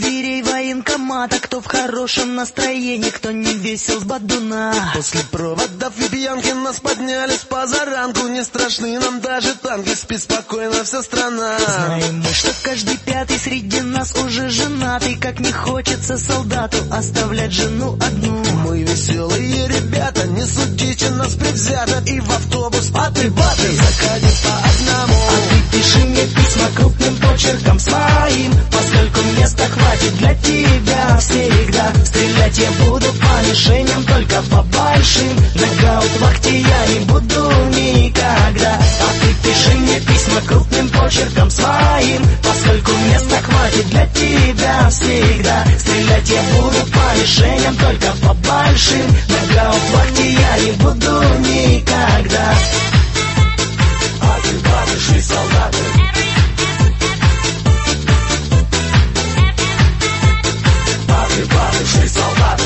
дверей военкомата. Кто в хорошем настроении, кто не весел с бадуна. После проводов и пьянки нас подняли с позаранку. Не страшны нам даже танки, спит спокойно вся страна. Знаем мы, что каждый пятый среди нас уже женатый. Как не хочется солдату оставлять жену одну. Мы веселые ребята, не судите нас предвзято. И в автобус паты-баты заходим по одному. А ты пиши мне письма крупным почерком своим, поскольку места хватит для тебя всегда. Стрелять я буду по мишеням, только по большим. Нокаут вахте я не буду никогда. А ты пиши мне письма крупным почерком своим, поскольку места хватит для тебя всегда. Стрелять я буду по мишеням, только по большим. Нокаут вахте я не буду никогда. А ты батыши солдаты. А ты батыши солдаты.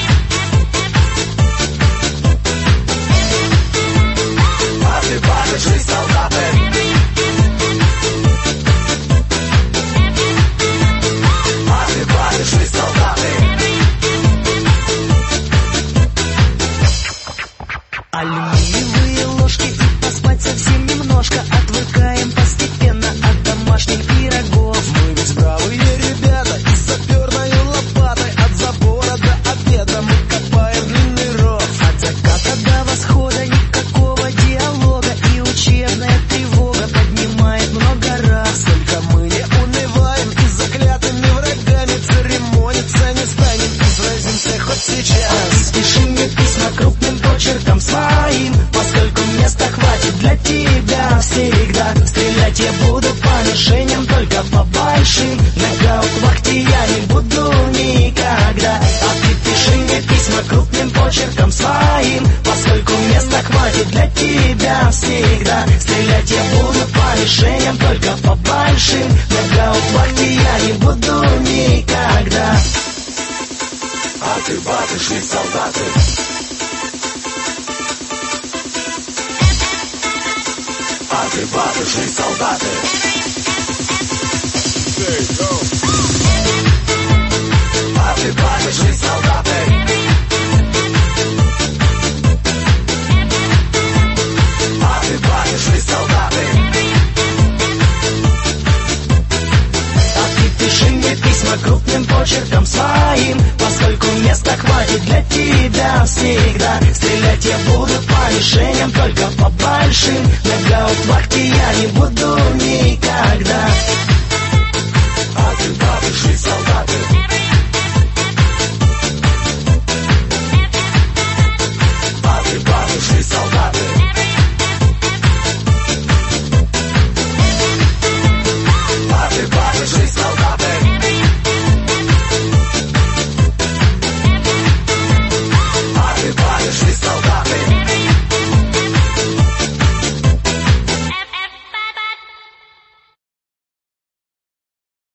А ты батыши солдаты. А ты батыши солдаты. Алюминиевые ложки и поспать совсем немножко. Отвыкаем постепенно от домашних пирогов. Мы ведь бравые ребята, и саперной лопатой от забора до обеда мы копаем длинный ров. От заката до восхода никакого диалога, и учебная тревога поднимает много раз. Только мы не унываем и заклятыми врагами церемониться не станем и сразимся хоть сейчас. Пиши мне письма крупным почерком своим, поскольку места хватит для тебя всегда. Стрелять я буду по мишеням, только по большим. Нокаут вахте я не буду никогда. А ты пиши мне письма крупным почерком своим, поскольку места хватит для тебя всегда. Стрелять я буду по мишеням, только по большим. Нокаут вахте я не буду никогда. А ты батыши солдаты. А ты батыши солдаты. А ты батыши солдаты. А ты батыши солдаты. А ты пиши мне письма крупным почерком своим, поскольку места хватит для тебя всегда. Стрелять я буду по мишеням, только по большим. Нокаут вахте я не буду никогда. А ты батыши солдаты.